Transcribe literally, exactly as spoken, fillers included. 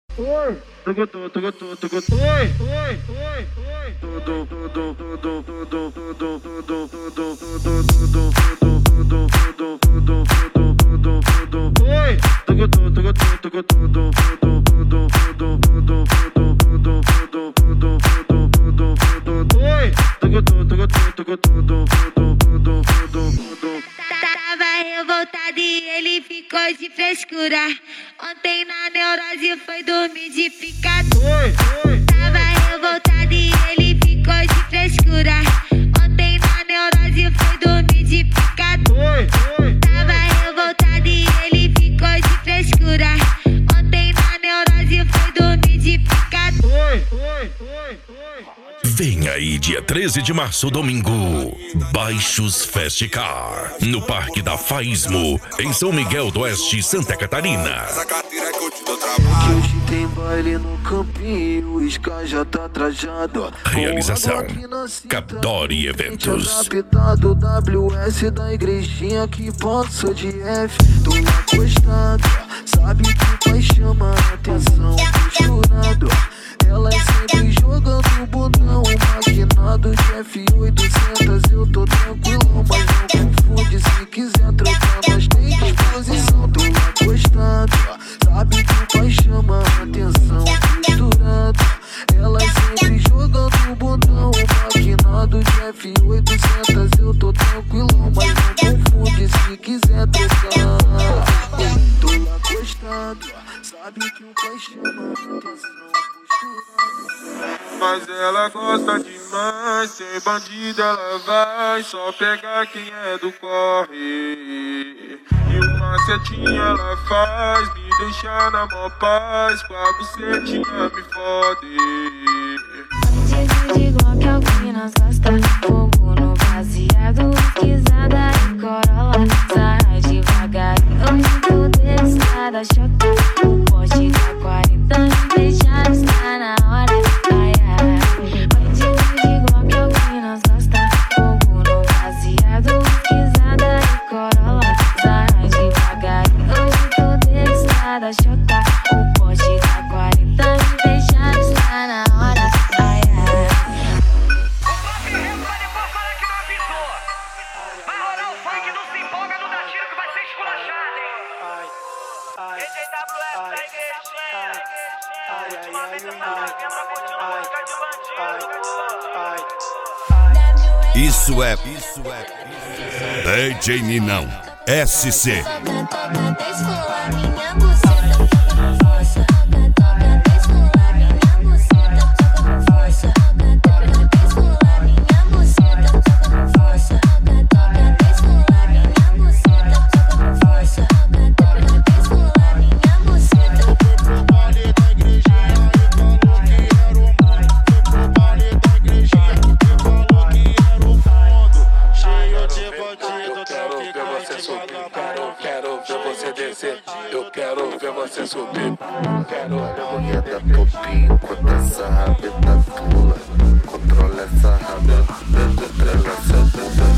Oi, tocotô, tocotô, tocotô. Oi, oi, oi, oi. Tudo, tudo, tudo, tudo, tudo, tudo, tudo, tudo, tudo, tudo, tudo, tudo, tudo, tudo, tudo. Oi, tocotô, tocotô, tocotô, tudo, tudo, tudo, tudo, tudo, tudo, tudo, tudo, tudo, tudo. Oi, tocotô, tocotô, tocotô, tudo, tudo, tudo, tudo. Tava revoltado e ele ficou de frescura. Ontem na neurose foi dormir de picador. Tava revoltado e ele ficou de frescura. Ontem na neurose foi dormir de picador. Tava revoltado e ele ficou de frescura. Ontem na neurose foi dormir de picador. Vem aí, dia treze de março, domingo, Baixos Festicar, no Parque da Faismo, em São Miguel do Oeste, Santa Catarina. Que hoje tem baile no campinho, o Ska já tá trajado. Realização Capdori Eventos. Adaptado W S da igrejinha que passa de F. Tô encostado, sabe que vai chamar a atenção do jurado. Elas sempre jogando botão, maquinado de F oitocentos. Eu tô tranquilo, mas não confunde. Se quiser trocar, nós tem disposição. Tô encostado, sabe que vai chamar a atenção do jurado. Elas sempre jogando botão, maquinado de F oitocentos. Eu tô tranquilo, mas não confunde. Se quiser trocar, tô encostado, sabe que o pai chama a atenção. Mas ela gosta demais, ser bandida ela vai só pegar quem é do corre. E uma setinha ela faz, me deixar na mó paz, com a bucetinha me fode. Bandido de Glock é o que nós gosta, fogo no baseado, esquisada em Corolla, sarra devagar, hoje tudo estrada, chota, o poste da quarenta, me deixar está na hora, ai ai. Bandido de Glock é o que nós gosta, fogo no baseado, esquisada em Corolla, sarra devagar, hoje tudo estrada, chota, o poste da quarenta, me deixar está na hora, ai ai. Isso é, isso é D J Ninão S C. Eu quero ver você subir. Quero Olha da popinho, quando essa rabeta pula. Controla essa rabeta, controla essa bunda.